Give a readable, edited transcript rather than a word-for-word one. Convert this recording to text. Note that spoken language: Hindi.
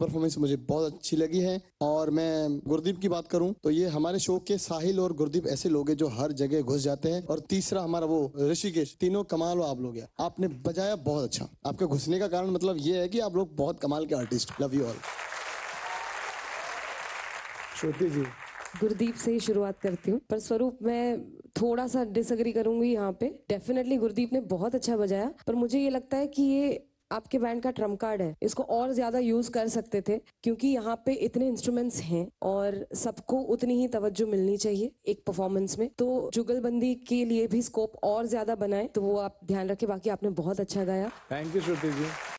परफॉर्मेंस मुझे बहुत अच्छी लगी है। और मैं गुरदीप की बात करूं तो ये हमारे शो के साहिल और गुरदीप ऐसे लोग हैं जो हर जगह घुस जाते हैं। और तीसरा हमारा वो ऋषिकेश, तीनों कमाल हो आप लोग यार, आपने बजाया बहुत अच्छा। आपके घुसने का कारण मतलब ये है कि आप लोग बहुत कमाल के artist. Love you all. Shruti ji. Gurdeep से ही शुरुआत करती हूँ, पर स्वरूप मैं थोड़ा सा डिसएग्री करूंगी यहाँ पे। डेफिनेटली गुरदीप ने बहुत अच्छा बजाया, पर मुझे ये लगता है कि ये आपके बैंड का ट्रम्प कार्ड है, इसको और ज्यादा यूज कर सकते थे, क्योंकि यहाँ पे इतने इंस्ट्रूमेंट्स हैं और सबको उतनी ही तवज्जो मिलनी चाहिए एक परफॉर्मेंस में। तो जुगलबंदी के लिए भी स्कोप और ज्यादा बनाए, तो वो आप ध्यान रखें। बाकी आपने बहुत अच्छा गाया। Thank you Shruti ji.